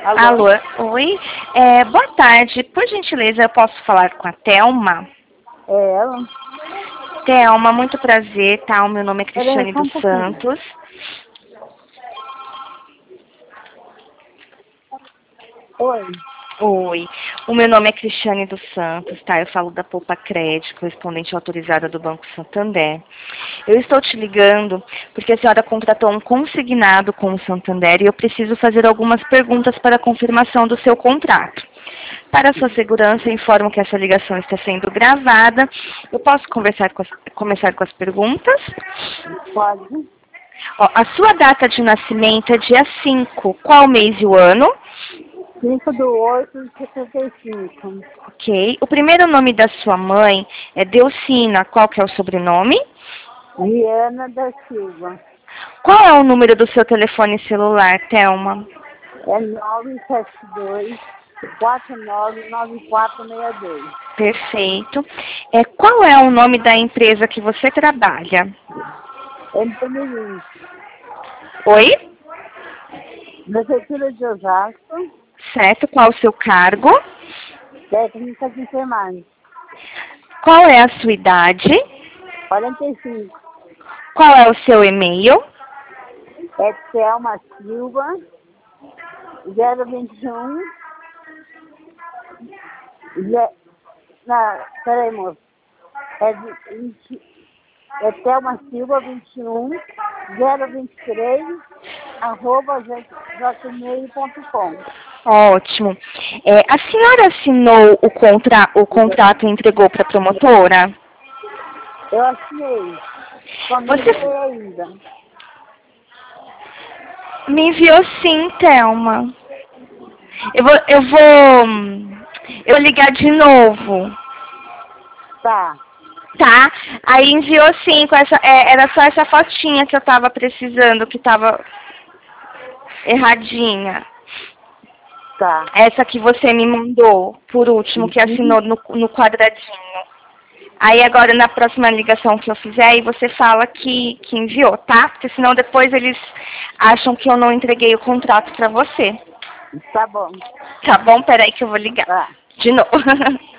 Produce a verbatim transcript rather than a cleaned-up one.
Alô? Alô, oi. É, boa tarde. Por gentileza, eu posso falar com a Thelma? É ela? Thelma, muito prazer, tá? O meu nome é Peraí, Cristiane só um dos pouquinho. Santos. Oi. Oi. O meu nome é Cristiane dos Santos, tá? Eu falo da Poupa Crédito, correspondente autorizada do Banco Santander. Eu estou te ligando porque a senhora contratou um consignado com o Santander e eu preciso fazer algumas perguntas para a confirmação do seu contrato. Para a sua segurança, eu informo que essa ligação está sendo gravada. Eu posso conversar com as, começar com as perguntas? Pode? Ó, a sua data de nascimento é dia cinco. Qual mês e o ano? cinco do oito de setenta e cinco. Ok. O primeiro nome da sua mãe é Delcina. Qual que é o sobrenome? Viana da Silva. Qual é o número do seu telefone celular, Thelma? É nove sete dois, quatro nove nove quatro seis dois. Perfeito. É, qual é o nome da empresa que você trabalha? É Mirim. Oi? Prefeitura de Osasco, Certo. Qual o seu cargo? técnica de enfermagem. Qual é a sua idade? quarenta e cinco. Qual é o seu e-mail? É Thelma Silva, zero vinte e um. Ze... Não, peraí, moço. É, vinte... é Thelma Silva, vinte e um, zero vinte e três, arroba jotmail ponto com. Ótimo. É, a senhora assinou o, contra, o contrato e entregou para a promotora? Eu assinei. Só não Você enviei ainda. me enviou sim, Thelma. Eu vou, eu vou, eu vou ligar de novo, Tá, tá? Aí enviou sim, com essa, é, era só essa fotinha que eu tava precisando, que tava erradinha. tá. Essa que você me mandou, por último, que Uhum. assinou no, no quadradinho. Aí agora na próxima ligação que eu fizer, aí você fala que, que enviou, tá? Porque senão depois eles acham que eu não entreguei o contrato pra você. Tá bom. Tá bom? Peraí que eu vou ligar. Tá. De novo.